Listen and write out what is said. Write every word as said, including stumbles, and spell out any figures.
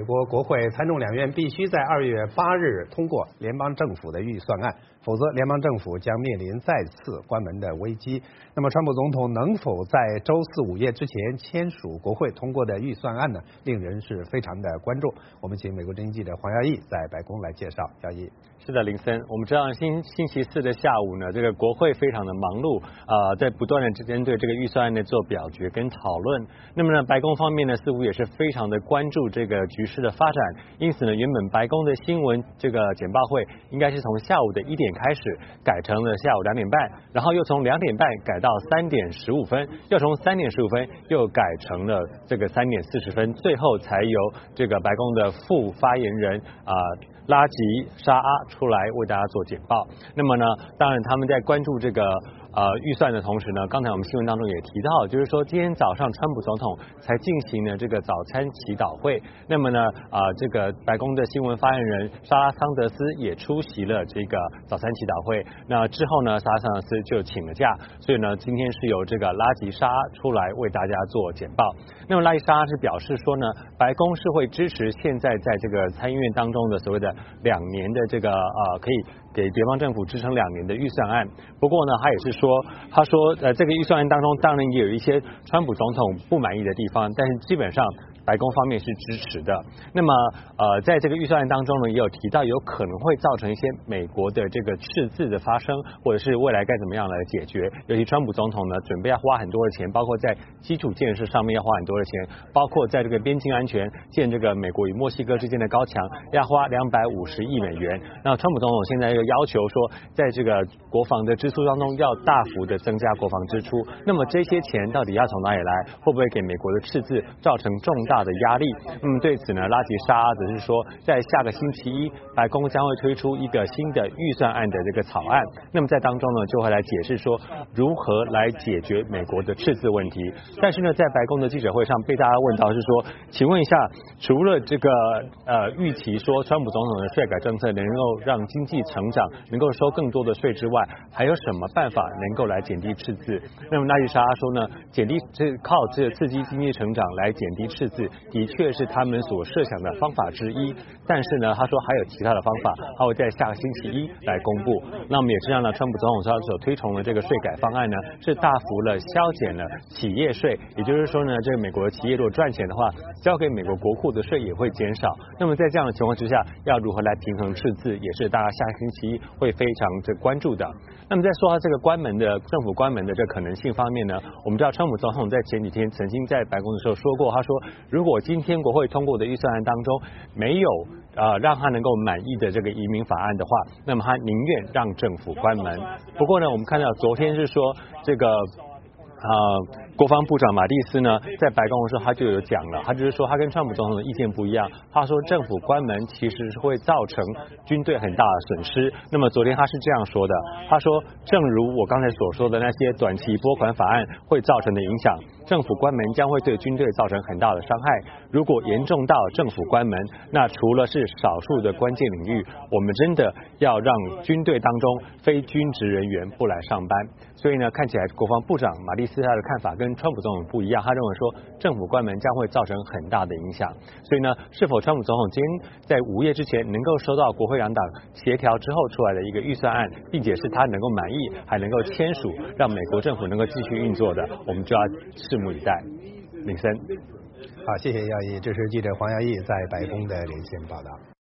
国国会参众两院必须在二月八日通过联邦政府的预算案，否则联邦政府将面临再次关门的危机。那么，川普总统能否在周四午夜之前签署国会通过的预算案呢？令人是非常的关注。我们请美国之音记者黄耀义在白宫来介绍。耀义。 是的，林森，我们知道星星期四的下午呢，这个国会非常的忙碌，呃，在不断的针对这个预算案呢做表决跟讨论。那么呢，白宫方面呢似乎也是非常的关注这个局势的发展，因此呢，原本白宫的新闻这个简报会应该是从下午的一点开始，改成了下午两点半，然后又从两点半改到三点十五分，又从三点十五分又改成了这个三点四十分，最后才由这个白宫的副发言人啊。呃拉吉沙阿出来为大家做简报。那么呢，当然他们在关注这个呃预算的同时呢，刚才我们新闻当中也提到，就是说今天早上川普总统才进行了这个早餐祈祷会。那么呢，啊、呃、这个白宫的新闻发言人莎拉桑德斯也出席了这个早餐祈祷会。那之后呢，莎拉桑德斯就请了假，所以呢，今天是由这个拉吉沙阿出来为大家做简报。那么拉吉沙阿是表示说呢，白宫是会支持现在在这个参议院当中的所谓的两年的这个呃可以给联邦政府支撑两年的预算案。不过呢，他也是说，他说呃这个预算案当中当然也有一些川普总统不满意的地方，但是基本上白宫方面是支持的。那么呃在这个预算案当中呢，也有提到有可能会造成一些美国的这个赤字的发生，或者是未来该怎么样来解决。尤其川普总统呢，准备要花很多的钱，包括在基础建设上面要花很多的钱，包括在这个边境安全建这个美国与墨西哥之间的高墙要花两百五十亿美元。那川普总统现在又要求说，在这个国防的支出当中要大幅的增加国防支出。那么这些钱到底要从哪里来？会不会给美国的赤字造成重大的压力？嗯，对此呢，拉吉沙阿则是说，在下个星期一，白宫将会推出一个新的预算案的这个草案。那么在当中呢，就会来解释说如何来解决美国的赤字问题。但是呢，在白宫的记者会上被大家问到是说，请问一下，除了这个呃预期说川普总统的税改政策能够让经济成长，能够收更多的税之外，还有什么办法能够来减低赤字？那么拉吉沙阿说呢，减低这靠这刺激经济成长来减低赤字，的确是他们所设想的方法之一。但是呢，他说还有其他的方法，他会在下个星期一来公布。那我们也知道呢，川普总统他所推崇的这个税改方案呢，是大幅的削减了企业税，也就是说呢，这个美国的企业如果赚钱的话，交给美国国库的税也会减少。那么在这样的情况之下，要如何来平衡赤字，也是大家下个星期一会非常这关注的。那么在说到这个关门的政府关门的这可能性方面呢，我们知道川普总统在前几天曾经在白宫的时候说过，他说如果今天国会通过的预算案当中没有呃让他能够满意的这个移民法案的话，那么他宁愿让政府关门。不过呢，我们看到昨天是说这个呃国防部长马蒂斯呢，在白宫的时候他就有讲了，他就是说他跟川普总统的意见不一样，他说政府关门其实是会造成军队很大的损失。那么昨天他是这样说的，他说正如我刚才所说的那些短期拨款法案会造成的影响，政府关门将会对军队造成很大的伤害。如果严重到政府关门，那除了是少数的关键领域，我们真的要让军队当中非军职人员不来上班。所以呢，看起来国防部长马蒂斯他的看法跟川普总统不一样，他认为说政府关门将会造成很大的影响。所以呢，是否川普总统今天在午夜之前能够收到国会两党协调之后出来的一个预算案，并且是他能够满意，还能够签署，让美国政府能够继续运作的，我们就要拭目以待。林森， 好，谢谢耀义，这是记者黄耀义在白宫的连线报道。